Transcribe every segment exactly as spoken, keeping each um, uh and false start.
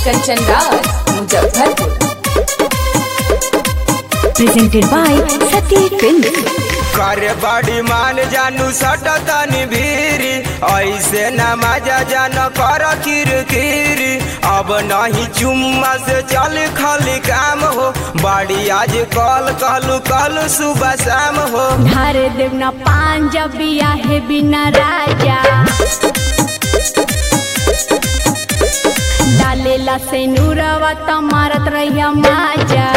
Kanchan Raj Muzaffarpur. Presented by Sati Films. करे बड़ी मान जानू सटतनी भीरी ऐसे न मजा जान कर किरकिरी अब नहीं चुम्मा से चल खाली काम हो बड़ी आज कल कहलू कहलू सुबह शाम हो धार देवना पांजबिया है बिना राजा डालेला से नूरवा त मारत रहिया माजा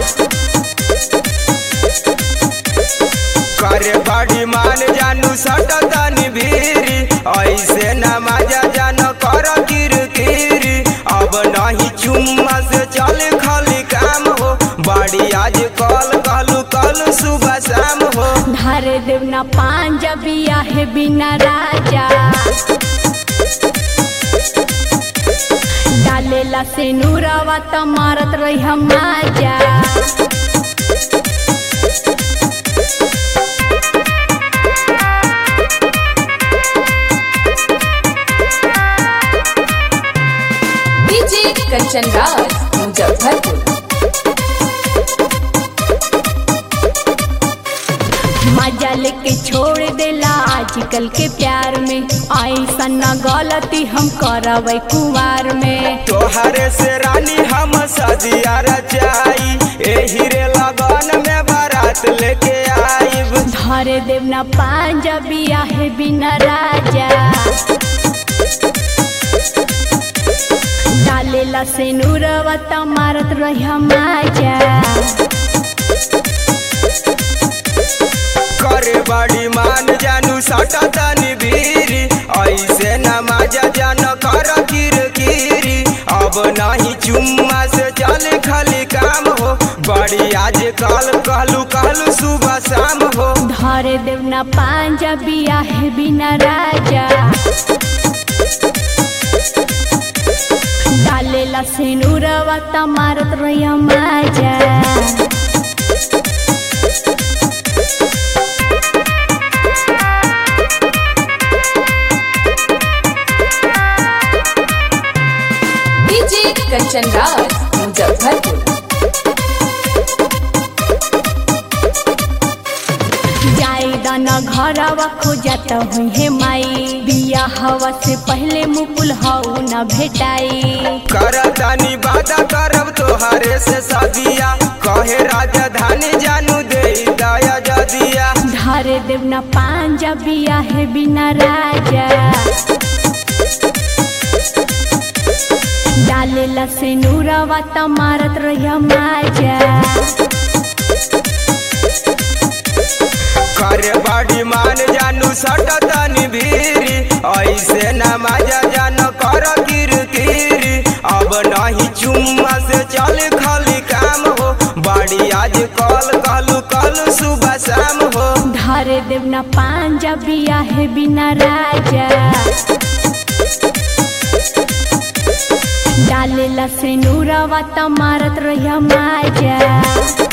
करे बड़ी मान जानू सटतनी भीरी ऐसे न मजा जान कर किरकिरी अब नहीं चुम्मा से चल खाली काम हो बड़ी आज कल कहलू कहलू सुबह शाम हो धार देवना पांजबिया है बिना राजा डालेला से नूरवा त मारत रहिया माजा कंचन राज मुजफ्फरपुर। मजा लेके छोड़ देला आजकल के प्यार में ऐसा न गलती हम करबै कुवार में तोहरे से रानी हम सदिया रचाई एही रे लगन में बारात लेके आईब धरे देवना पांजबिया है बिना राजा डालेला से नूरवा त मारत रहिया माजा करे बड़ी मान जानू सटतनी भीरी ऐसे न मजा जान कर किरकिरी अब नहीं चुम्मा से चल खाली काम हो बड़ी आज कल कहलू कहलू सुबह शाम हो धरे देवना पांजबिया है बिना राजा डालेला से नूरवा त मारत रहिया माजा कंचन राज मुजफ्फरपुर। जायदा न घरवा खोजत हुई है माई बिया हवा से पहले मुकुल हऊ न भेटाई करतानी वादा करब तोहरे से सदिया कहे राजधानी जानू दे दया जदिया धारे देवना पांजबिया है बिना राजा डालेला से नूरवा त मारत रहिया माजा करे बड़ी मान जानू सटतनी भीरी ऐसे न मजा जान कर किरकिरी अब नहीं चुम्मा से चल खाली काम हो बड़ी आज कल कहलू कहलू सुबह शाम हो धारे देवना पांजबिया है बिना राजा डालेला से नूरवा त मारत रहिया माजा।